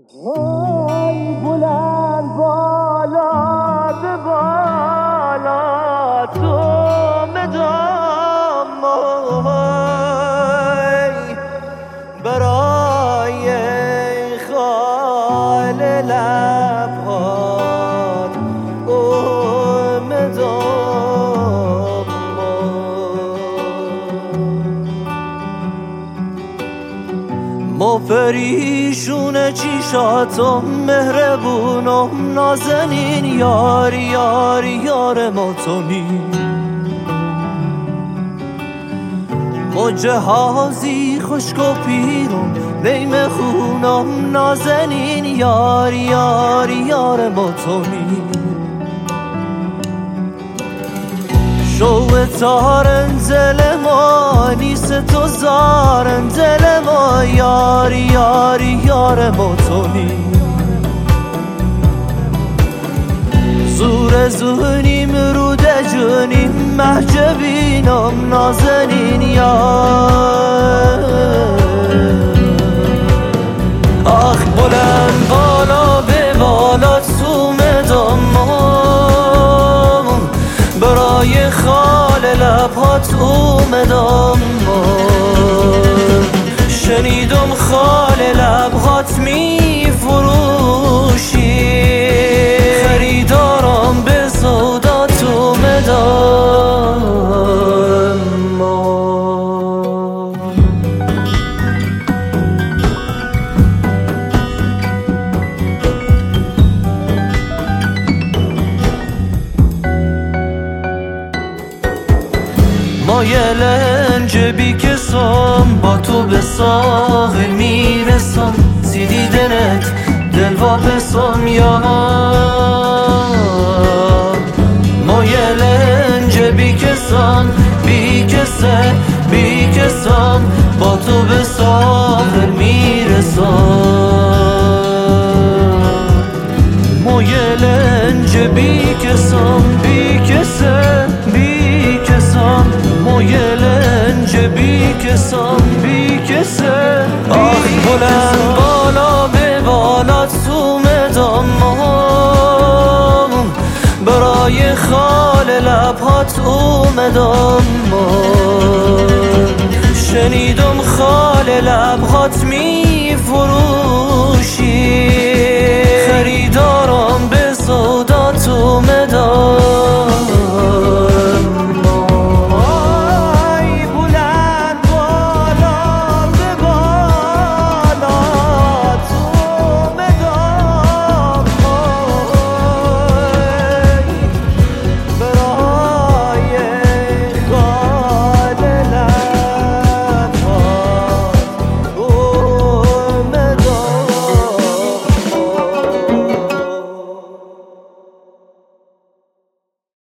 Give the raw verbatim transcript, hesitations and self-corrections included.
وای بلند بالا به بالا تو مدام برای خال لبهات اومدم ما پریشون چیشاتم مهربونم نازنین یار یار یار ما تومی ما جهازی خشک و پیرم نیم خونم نازنین یار یار یار ما تومی شو تارن دل ما نیست تو زارن دل ما یار یار یار ما تومی زور زونیم رود جونیم محجبینم نازنین یار آخ بلند بالا به بالا تو مدام برای خال لبهات اومدم شنیدم خال لبهات می فروشی خریدارم به سودات اومدم ما یه لنج بی کسام با تو به ساحل میرسم سیدی دنت دل واپسم یا ما یه لنج بی کسام بی کسه بی کسام با تو به ساحل میرسم ما یه لنج بی کسام بی کسه بی کسام ما یه لنج بی کسام بی کسه آخ بلند بالا به بالا تو مدام برای خال لبهات اومدم شنیدم خال لبهات می فرو